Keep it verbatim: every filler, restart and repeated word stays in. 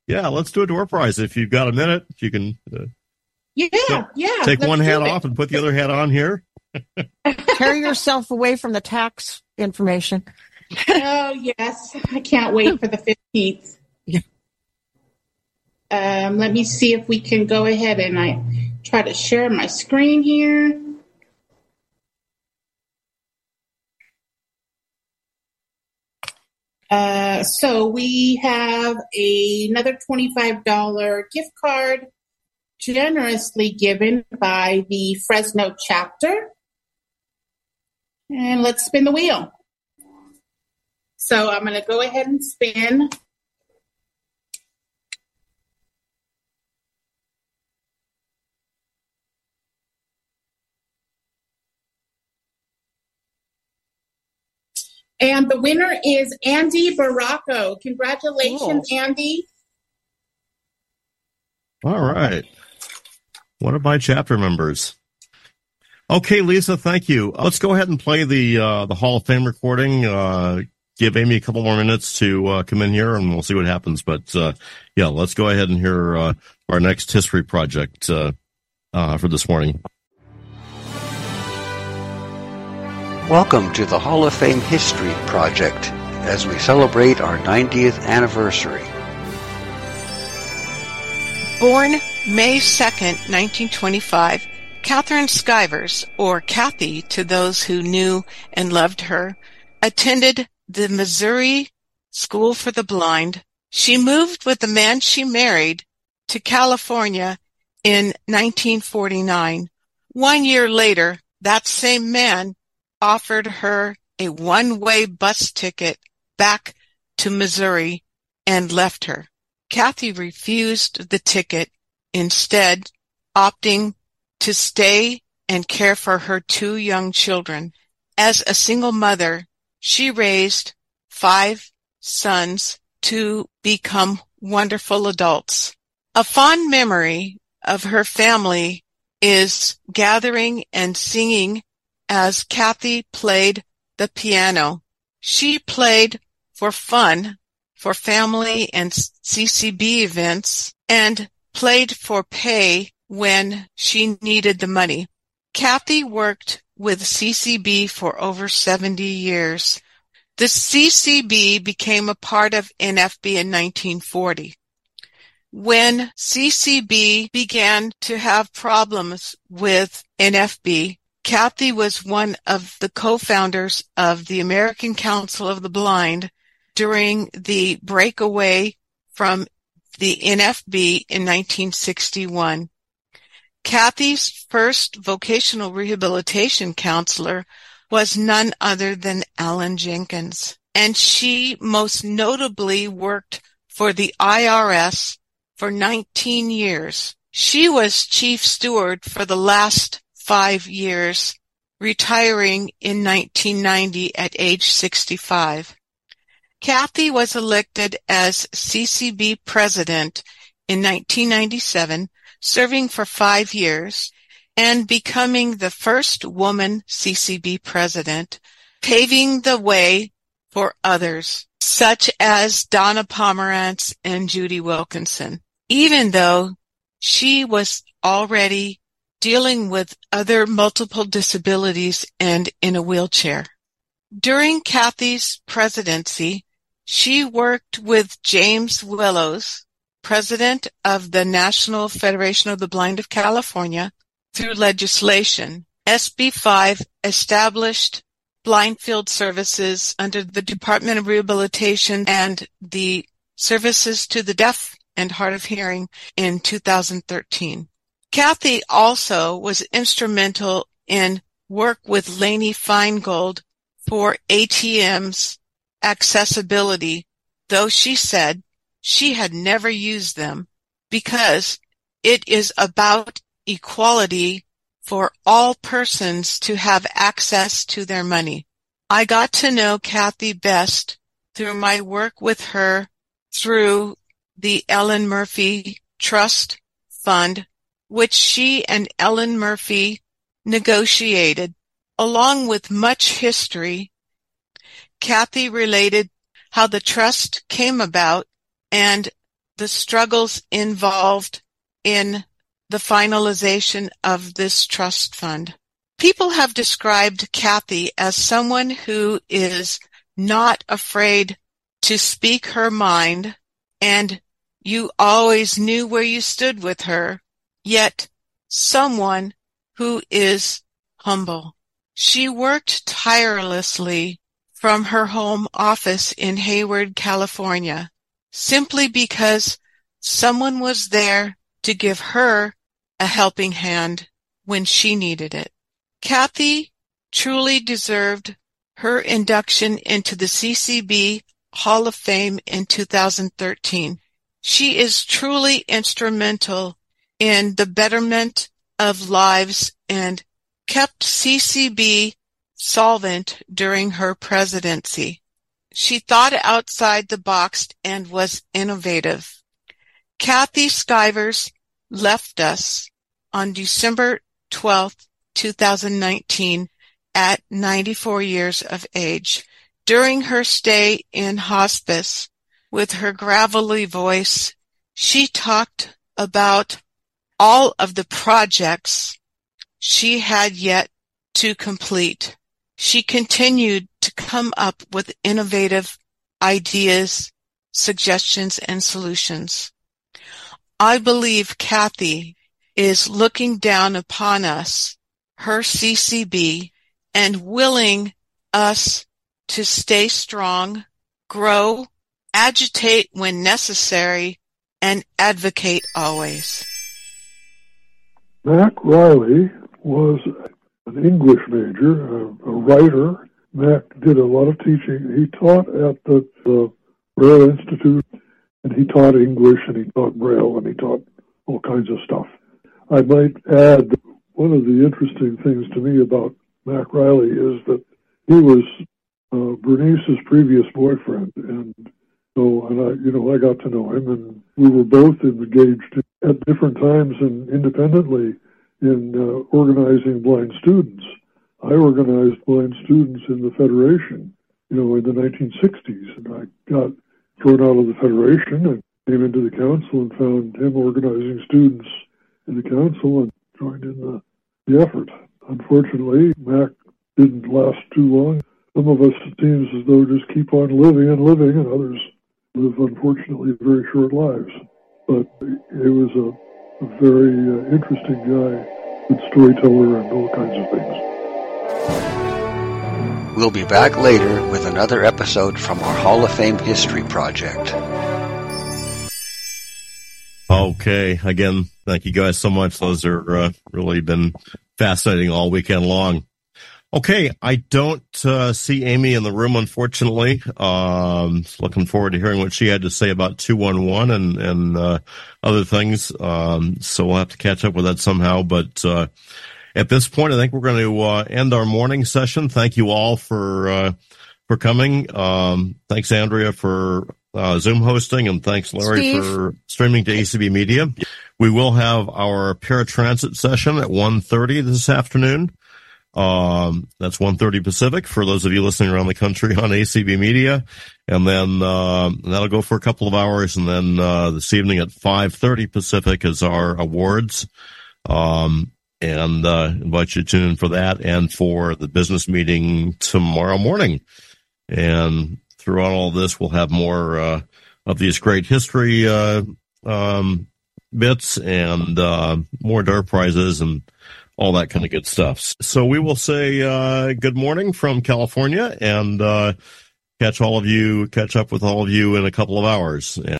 Yeah, let's do a door prize. If you've got a minute, if you can uh, yeah, take, yeah, take one hat it. off and put the other hat on here. Tear yourself away from the tax information. Oh, yes. I can't wait for the fifteenth. Yeah. Um, let me see if we can go ahead and I try to share my screen here. Uh, so we have a, another twenty-five dollars gift card generously given by the Fresno chapter. And let's spin the wheel. So I'm going to go ahead and spin. And the winner is Andy Baracco. Congratulations, cool. Andy. All right. One of my chapter members. Okay, Lisa, thank you. Let's go ahead and play the uh, the Hall of Fame recording. Uh, give Amy a couple more minutes to uh, come in here, and we'll see what happens. But, uh, yeah, let's go ahead and hear uh, our next history project uh, uh, for this morning. Welcome to the Hall of Fame History Project as we celebrate our ninetieth anniversary. Born May second, nineteen twenty-five, Catherine Skivers, or Kathy to those who knew and loved her, attended the Missouri School for the Blind. She moved with the man she married to California in nineteen forty-nine. One year later, that same man offered her a one-way bus ticket back to Missouri and left her. Kathy refused the ticket, instead opting to stay and care for her two young children. As a single mother, she raised five sons to become wonderful adults. A fond memory of her family is gathering and singing as Kathy played the piano. She played for fun, for family and C C B events, and played for pay when she needed the money. Kathy worked with C C B for over seventy years. The C C B became a part of N F B in nineteen forty. When C C B began to have problems with N F B, Kathy was one of the co-founders of the American Council of the Blind during the breakaway from the N F B in nineteen sixty-one. Kathy's first vocational rehabilitation counselor was none other than Alan Jenkins, and she most notably worked for the I R S for nineteen years. She was chief steward for the last five years, retiring in nineteen ninety at age sixty-five. Kathy was elected as C C B president in nineteen ninety-seven, serving for five years and becoming the first woman C C B president, paving the way for others, such as Donna Pomerantz and Judy Wilkinson, even though she was already dealing with other multiple disabilities and in a wheelchair. During Kathy's presidency, she worked with James Willows, president of the National Federation of the Blind of California, through legislation. S B five established blind field services under the Department of Rehabilitation and the Services to the Deaf and Hard of Hearing in two thousand thirteen. Kathy also was instrumental in work with Lainey Feingold for A T Ms accessibility, though she said she had never used them because it is about equality for all persons to have access to their money. I got to know Kathy best through my work with her through the Ellen Murphy Trust Fund, which she and Ellen Murphy negotiated. Along with much history, Kathy related how the trust came about and the struggles involved in the finalization of this trust fund. People have described Kathy as someone who is not afraid to speak her mind, and you always knew where you stood with her, yet someone who is humble. She worked tirelessly from her home office in Hayward, California, simply because someone was there to give her a helping hand when she needed it. Kathy truly deserved her induction into the C C B Hall of Fame in two thousand thirteen. She is truly instrumental in the betterment of lives and kept C C B solvent during her presidency. She thought outside the box and was innovative. Kathy Skivers left us on December twelfth, two thousand nineteen at ninety-four years of age. During her stay in hospice, with her gravelly voice, she talked about all of the projects she had yet to complete. She continued to come up with innovative ideas, suggestions, and solutions. I believe Kathy is looking down upon us, her C C B, and willing us to stay strong, grow, agitate when necessary, and advocate always. Mac Riley was an English major, a, a writer. Mac did a lot of teaching. He taught at the, the Braille Institute, and he taught English, and he taught Braille, and he taught all kinds of stuff. I might add that one of the interesting things to me about Mac Riley is that he was uh, Bernice's previous boyfriend, and so, and I, you know, I got to know him, and we were both engaged at different times and independently in uh, organizing blind students. I organized blind students in the Federation, you know, in the nineteen sixties, and I got thrown out of the Federation and came into the council and found him organizing students in the council and joined in the, the effort. Unfortunately, Mac didn't last too long. Some of us, it seems as though, just keep on living and living, and others live, unfortunately, very short lives. But he was a, a very uh, interesting guy, good storyteller, and all kinds of things. We'll be back later with another episode from our Hall of Fame History Project. Okay. Again, thank you guys so much. Those are uh, really been fascinating all weekend long. Okay. I don't uh, see Amy in the room, unfortunately. Um, looking forward to hearing what she had to say about two one one and, and uh, other things. Um, so we'll have to catch up with that somehow. But uh, at this point, I think we're going to uh, end our morning session. Thank you all for uh, for coming. Um, thanks, Andrea, for uh, Zoom hosting, and thanks, Larry, Steve. for streaming to A C B Media. We will have our paratransit session at one thirty this afternoon. Um, that's one thirty Pacific for those of you listening around the country on A C B Media. And then, uh, that'll go for a couple of hours. And then, uh, this evening at five thirty Pacific is our awards. Um, and, uh, invite you to tune in for that and for the business meeting tomorrow morning. And throughout all this, we'll have more, uh, of these great history, uh, um, bits and, uh, more D A R prizes and all that kind of good stuff. So we will say uh, good morning from California, and uh, catch all of you, catch up with all of you in a couple of hours.